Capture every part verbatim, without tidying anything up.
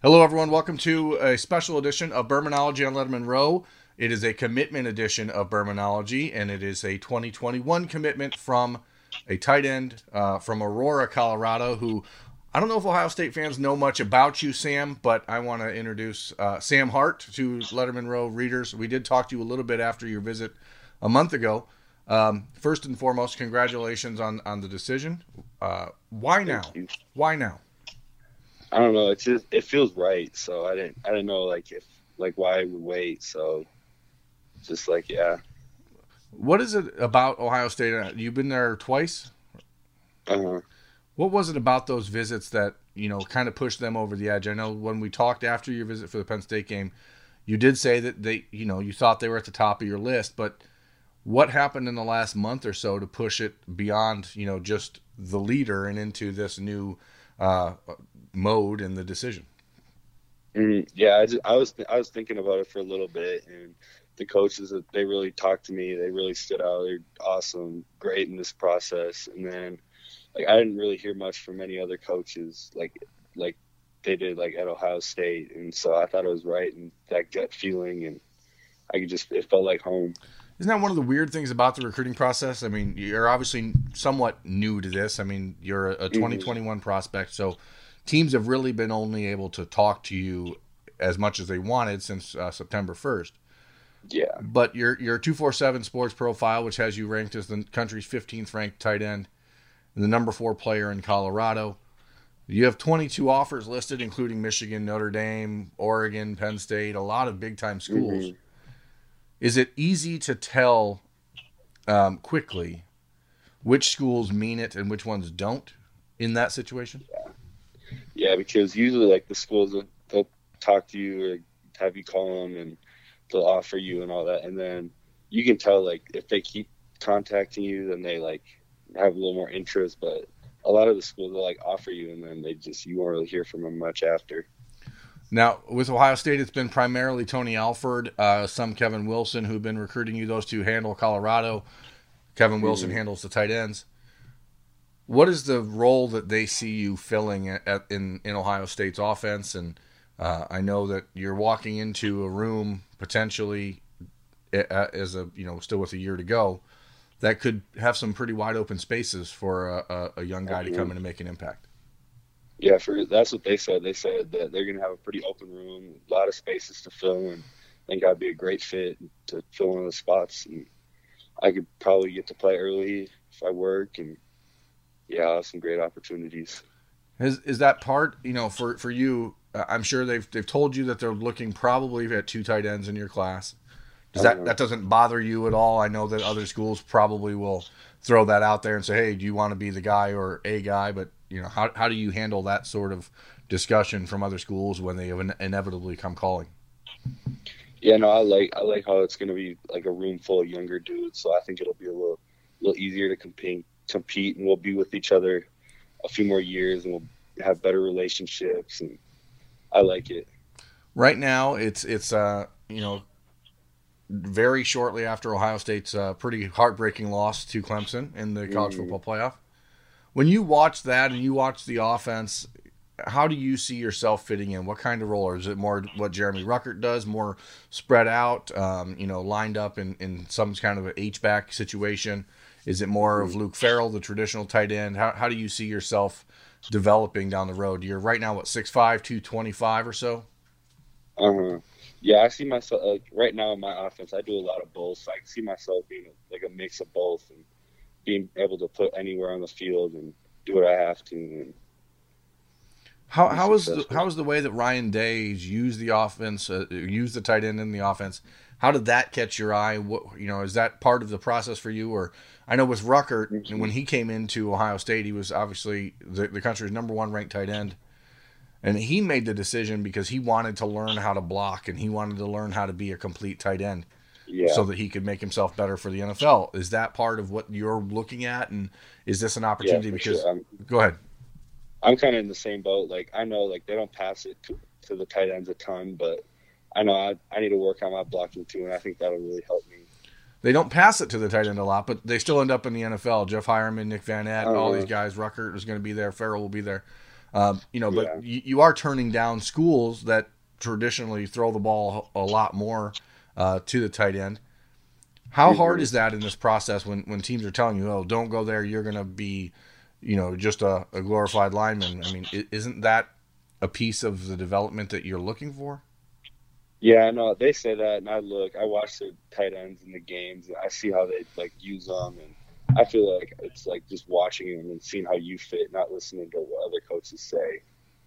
Hello, everyone. Welcome to a special edition of Bermanology on Letterman Row. It is a commitment edition of Bermanology, and it is a twenty twenty-one commitment from a tight end uh, from Aurora, Colorado, who I don't know if Ohio State fans know much about you, Sam, but I want to introduce uh, Sam Hart to Letterman Row readers. We did talk to you a little bit after your visit a month ago. Um, first and foremost, congratulations on, on the decision. Uh, why now? Thank you. Why now? I don't know. It's just it feels right. So I didn't I didn't know like if like why I would wait. So just like yeah. What is it about Ohio State? You've been there twice. Uh-huh. What was it about those visits that, you know, kind of pushed them over the edge? I know when we talked after your visit for the Penn State game, you did say that they, you know, you thought they were at the top of your list, but what happened in the last month or so to push it beyond, you know, just the leader and into this new uh, mode in the decision? Mhm. Yeah, I, just, I was I was thinking about it for a little bit, and the coaches they really talked to me. They really stood out. They're awesome, great in this process. And then like I didn't really hear much from any other coaches like like they did like at Ohio State, and so I thought it was right and that gut feeling, and I could just it felt like home. Isn't that one of the weird things about the recruiting process? I mean, you're obviously somewhat new to this. I mean, you're a hmm twenty twenty-one prospect, so teams have really been only able to talk to you as much as they wanted since uh, September first. Yeah. But your your two forty-seven Sports Profile, which has you ranked as the country's fifteenth ranked tight end and the number four player in Colorado, you have twenty-two offers listed, including Michigan, Notre Dame, Oregon, Penn State, a lot of big time schools. hmm Is it easy to tell um, quickly which schools mean it and which ones don't in that situation? Yeah, because usually like the schools will- they'll talk to you or have you call them and they'll offer you and all that, and then you can tell like if they keep contacting you, then they like have a little more interest. But a lot of the schools will like offer you, and then they just you won't really hear from them much after. Now, with Ohio State, it's been primarily Tony Alford, uh, some Kevin Wilson, who've been recruiting you. Those two handle Colorado. Kevin Wilson hmm handles the tight ends. What is the role that they see you filling at, at, in, in Ohio State's offense? And uh, I know that you're walking into a room potentially as a, you know, still with a year to go, that could have some pretty wide open spaces for a, a, a young guy to come in and make an impact. Yeah, for that's what they said. They said that they're gonna have a pretty open room, a lot of spaces to fill, and I think I'd be a great fit to fill one of the spots. And I could probably get to play early if I work, and yeah, I'll have some great opportunities. Is is that part, you know, for for you? uh, I'm sure they've they've told you that they're looking probably at two tight ends in your class. Does that Uh, that doesn't bother you at all? I know that other schools probably will throw that out there and say, "Hey, do you want to be the guy or a guy?" But you know, how how do you handle that sort of discussion from other schools when they in- inevitably come calling? yeah, no, I like I like how it's gonna be like a room full of younger dudes, so I think it'll be a little little easier to compete compete, and we'll be with each other a few more years, and we'll have better relationships, and I like it. Right now, it's it's uh you know very shortly after Ohio State's uh, pretty heartbreaking loss to Clemson in the college Mm, football playoff. When you watch that and you watch the offense, how do you see yourself fitting in? What kind of role? Or is it more what Jeremy Ruckert does, more spread out, um, you know, lined up in, in some kind of an H-back situation? Is it more of mm, Luke Farrell, the traditional tight end? How, how do you see yourself developing down the road? You're right now, what, six five, two twenty-five or so? uh-huh. Yeah, I see myself like right now in my offense. I do a lot of both. So I can see myself being like a mix of both, and being able to put anywhere on the field and do what I have to and How be how is the successful. how is the way that Ryan Day's used the offense, uh, used the tight end in the offense? How did that catch your eye? What, you know, is that part of the process for you? Or I know with Ruckert, when hmm he came into Ohio State, he was obviously the, the country's number one ranked tight end, and he made the decision because he wanted to learn how to block and he wanted to learn how to be a complete tight end Yeah, so that he could make himself better for the N F L. Is that part of what you're looking at, and is this an yeah, opportunity? for Because sure. I'm go ahead. I'm kind of in the same boat. Like I know like they don't pass it to, to the tight ends a ton, but I know I, I need to work on my blocking too, and I think that'll really help me. They don't pass it to the tight end a lot, but they still end up in the N F L. Jeff Hireman, Nick Van Etten, all these Uh, guys. Rucker is going to be there. Farrell will be there. Um, you know, Yeah. but you, you are turning down schools that traditionally throw the ball a lot more uh, to the tight end. How Mm-hmm. hard is that in this process when, when teams are telling you, oh, don't go there, you're going to be, you know, just a, a glorified lineman? I mean, isn't that a piece of the development that you're looking for? Yeah, I know they say that, and I look, I watch the tight ends in the games, and I see how they like use them, and I feel like it's like just watching them and seeing how you fit, not listening to what other coaches say.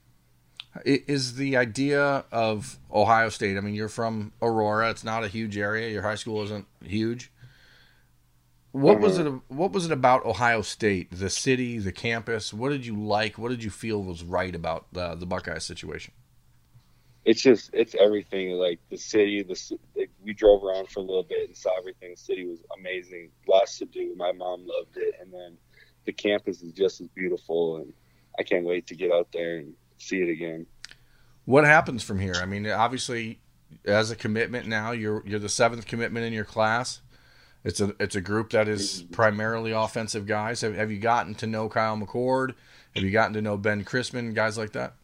Is the idea of Ohio State? I mean, you're from Aurora. It's not a huge area. Your high school isn't huge. What was Uh-huh. it? What was it about Ohio State, the city, the campus? What did you like? What did you feel was right about the the Buckeye situation? It's just it's everything. Like the city, the ci- like, we drove around for a little bit and saw everything. The city was amazing, lots to do. My mom loved it, and then the campus is just as beautiful, and I can't wait to get out there and see it again. What happens from here? I mean, obviously, as a commitment now, you're you're the seventh commitment in your class. It's a it's a group that is Mhm. primarily offensive guys. Have, have you gotten to know Kyle McCord? Have you gotten to know Ben Chrisman? Guys like that?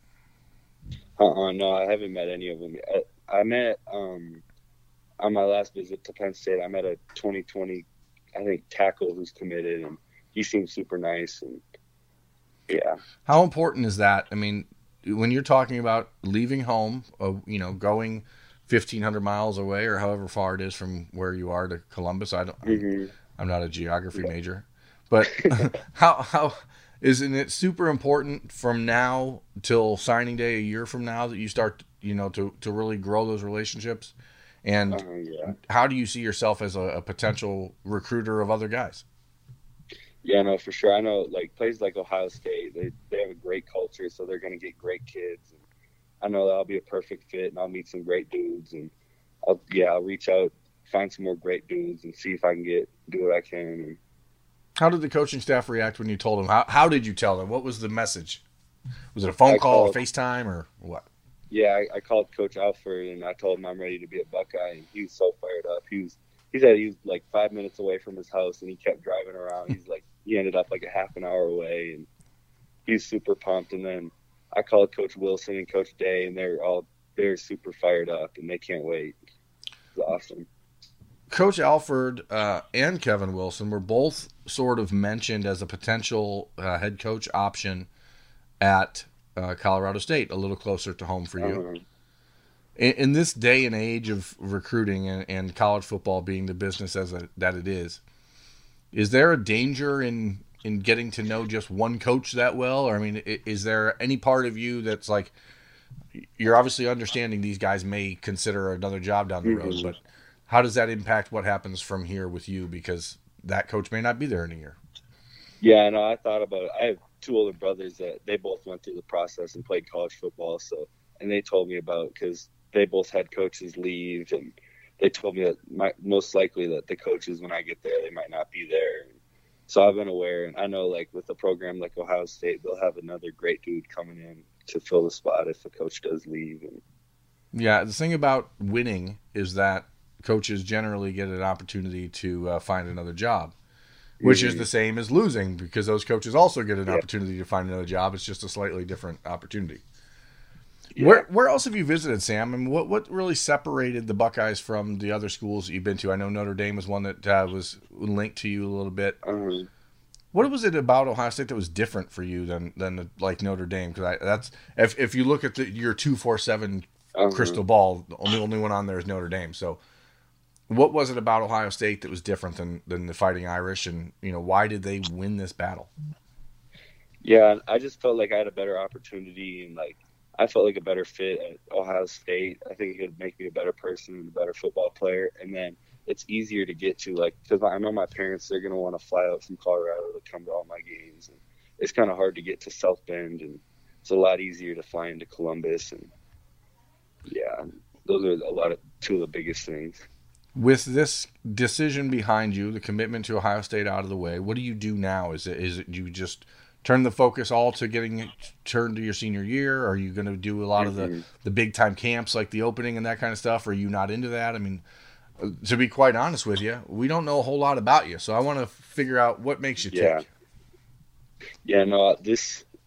Uh-uh, no, I haven't met any of them. I, I met um on my last visit to Penn State. I met a twenty twenty, I think, tackle who's committed, and he seems super nice. And yeah, How important is that? I mean, when you're talking about leaving home, uh, you know, going fifteen hundred miles away or however far it is from where you are to Columbus. I don't. I'm, hmm I'm not a geography major, but how how isn't it super important from now till signing day a year from now that you start, you know, to to really grow those relationships? And uh, yeah, how do you see yourself as a, a potential recruiter of other guys? yeah, no, for sure. I know like places like Ohio State, they they have a great culture, so they're gonna get great kids. And I know that I'll be a perfect fit, and I'll meet some great dudes. And I'll yeah, I'll reach out, find some more great dudes, and see if I can get do what I can. And How did the coaching staff react when you told them? How, how did you tell them? What was the message? Was it a phone I call, a called FaceTime, or what? Yeah, I, I called Coach Alford and I told him I'm ready to be a Buckeye, and he was so fired up. He was he said he was like five minutes away from his house, and he kept driving around. He's like he ended up like a half an hour away, and he's super pumped. And then I called Coach Wilson and Coach Day, and they're all they're super fired up, and they can't wait. It's awesome. Coach Alford uh, and Kevin Wilson were both sort of mentioned as a potential uh, head coach option at uh, Colorado State, a little closer to home for you. Um, In, in this day and age of recruiting and, and college football being the business as a, that it is, is there a danger in in getting to know just one coach that well? Or I mean, is there any part of you that's like, you're obviously understanding these guys may consider another job down the road, mhm. but how does that impact what happens from here with you? Because that coach may not be there in a year. Yeah, no, I thought about it. I have two older brothers that they both went through the process and played college football. So, and they told me about because they both had coaches leave, and they told me that my, most likely that the coaches, when I get there, they might not be there. So I've been aware, and I know like with a program like Ohio State, they'll have another great dude coming in to fill the spot if the coach does leave. And Yeah, the thing about winning is that coaches generally get an opportunity to uh, find another job, which is the mhm. same as losing because those coaches also get an Yeah, opportunity to find another job. It's just a slightly different opportunity. yeah. Where where else have you visited, Sam? I mean, what what really separated the Buckeyes from the other schools that you've been to? I know Notre Dame was one that uh, was linked to you a little bit. Um, What was it about Ohio State that was different for you than than like Notre Dame? Because that's if if you look at the, your two four seven crystal um, ball, the only only one on there is Notre Dame. So what was it about Ohio State that was different than than the Fighting Irish, and you know why did they win this battle? yeah, I just felt like I had a better opportunity, and like I felt like a better fit at Ohio State. I think it would make me a better person and a better football player. And then it's easier to get to, like, because I know my parents, they're going to want to fly out from Colorado to come to all my games. And it's kind of hard to get to South Bend, and it's a lot easier to fly into Columbus. And yeah, those are a lot of two of the biggest things. With this decision behind you, the commitment to Ohio State out of the way, what do you do now? Is it is it you just turn the focus all to getting it turned to your senior year? Are you going to do a lot of the, hmm the big time camps like the opening and that kind of stuff? Are you not into that? I mean, to be quite honest with you, we don't know a whole lot about you. So I want to figure out what makes you Yeah. tick. Yeah, no, this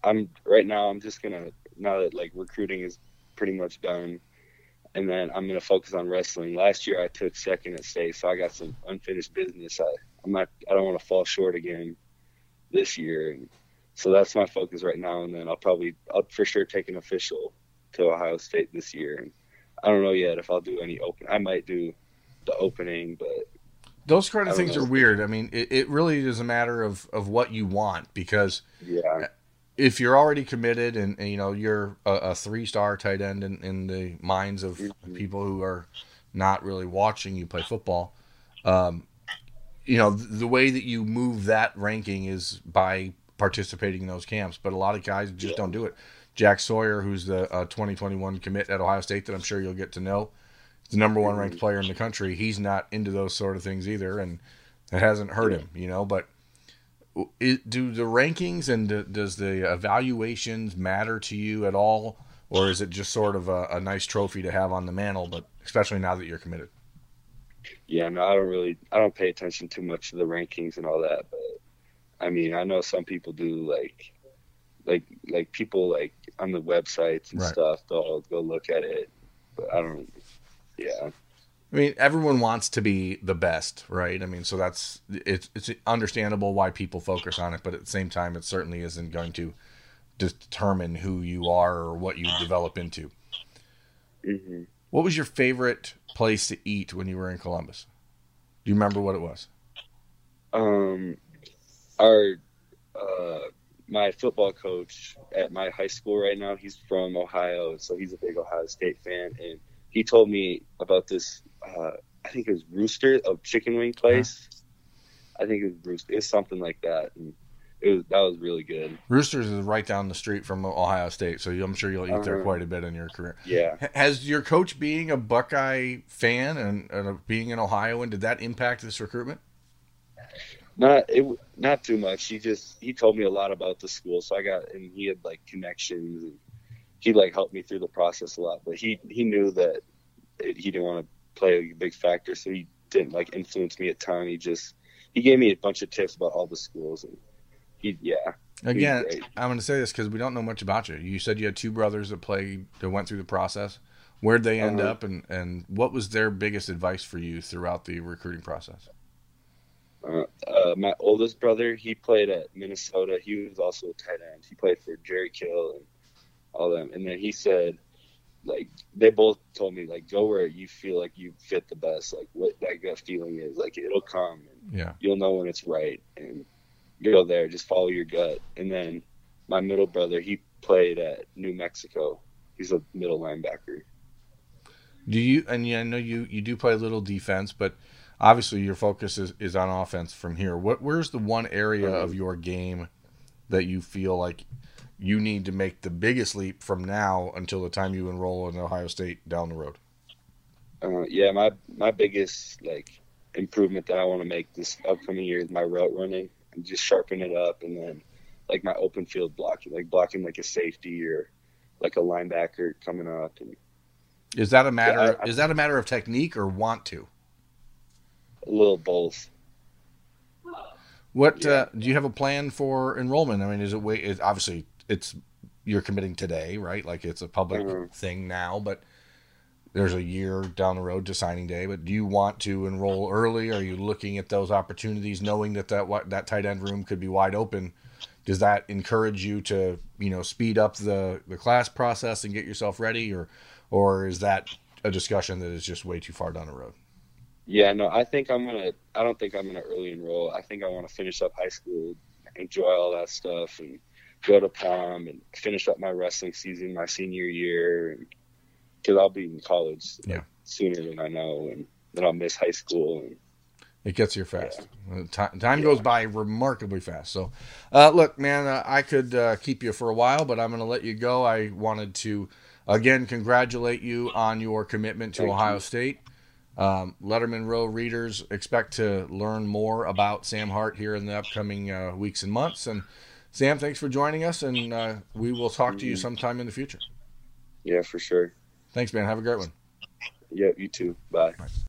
I'm right now. I'm just gonna now that like recruiting is pretty much done, and then I'm gonna focus on wrestling. Last year I took second at state, so I got some unfinished business. I I'm not. I don't want to fall short again this year, and so that's my focus right now. And then I'll probably I'll for sure take an official to Ohio State this year. And I don't know yet if I'll do any open. I might do the opening, but those kind of things know. are weird. I mean, it, it really is a matter of, of what you want, because yeah, if you're already committed and, and you know you're a, a three-star tight end in, in the minds of mm-hmm. people who are not really watching you play football, um, you know, the, the way that you move that ranking is by participating in those camps. But a lot of guys just yeah. don't do it. Jack Sawyer, who's the uh, twenty twenty-one commit at Ohio State that I'm sure you'll get to know, the number one ranked player in the country. He's not into those sort of things either, and it hasn't hurt him, you know. But it, do the rankings and do, does the evaluations matter to you at all, or is it just sort of a, a nice trophy to have on the mantle? But especially now that you're committed. Yeah, no, I don't really, I don't pay attention too much to the rankings and all that. But I mean, I know some people do, like, like, like people like on the websites and right. stuff. They'll go look at it, but I don't. Yeah. I mean, everyone wants to be the best, right? I mean, so that's it's it's understandable why people focus on it, but at the same time, it certainly isn't going to determine who you are or what you develop into. Mm-hmm. What was your favorite place to eat when you were in Columbus? Do you remember what it was? Um, our uh, my football coach at my high school right now, he's from Ohio, so he's a big Ohio State fan, and he told me about this, uh, I think it was Rooster, a chicken wing place. Uh-huh. I think it was Rooster. It's something like that. And it was that was really good. Roosters is right down the street from Ohio State, so I'm sure you'll eat uh-huh. there quite a bit in your career. Yeah. Has your coach being a Buckeye fan and, and being an Ohioan, did that impact this recruitment? Not it, not too much. He just he told me a lot about the school, so I got and he had like connections and he like helped me through the process a lot, but he, he knew that it, he didn't want to play a big factor. So he didn't like influence me a ton. He just, he gave me a bunch of tips about all the schools and he, yeah. Again, I'm going to say this because we don't know much about you. You said you had two brothers that played, that went through the process. Where'd they end uh-huh. up and, and what was their biggest advice for you throughout the recruiting process? Uh, uh, my oldest brother, he played at Minnesota. He was also a tight end. He played for Jerry Kill and all them. And then he said, like, they both told me, like, go where you feel like you fit the best, like what that gut feeling is. Like, it'll come and yeah. you'll know when it's right. And you go there, just follow your gut. And then my middle brother, he played at New Mexico. He's a middle linebacker. Do you, and yeah, I know you, you do play a little defense, but obviously your focus is, is on offense from here. What, where's the one area mm-hmm. of your game that you feel like you need to make the biggest leap from now until the time you enroll in Ohio State down the road? Uh, yeah, my my biggest like improvement that I want to make this upcoming year is my route running and just sharpen it up, and then like my open field blocking, like blocking like a safety or like a linebacker coming up. And is that a matter? Yeah, I, is that a matter of technique or want to? A little both. What yeah. uh, do you have a plan for enrollment? I mean, is it wait? Is obviously it's you're committing today, right? Like it's a public mm-hmm. thing now, but there's a year down the road to signing day. But do you want to enroll early? Are you looking at those opportunities, knowing that that that tight end room could be wide open? Does that encourage you to you know speed up the, the class process and get yourself ready, or or is that a discussion that is just way too far down the road? Yeah, no, I think I'm gonna. I don't think I'm gonna early enroll. I think I want to finish up high school, enjoy all that stuff, and go to prom and finish up my wrestling season my senior year, because I'll be in college yeah. like, sooner than I know, and then I'll miss high school. And it gets here fast. Yeah. Time, time yeah. goes by remarkably fast. So, uh, look, man, uh, I could uh, keep you for a while, but I'm going to let you go. I wanted to again congratulate you on your commitment to Thank Ohio you. State. Um, Letterman Row readers expect to learn more about Sam Hart here in the upcoming uh, weeks and months. And Sam, thanks for joining us, and uh, we will talk mm-hmm. to you sometime in the future. Yeah, for sure. Thanks, man. Have a great one. Yeah, you too. Bye. Bye.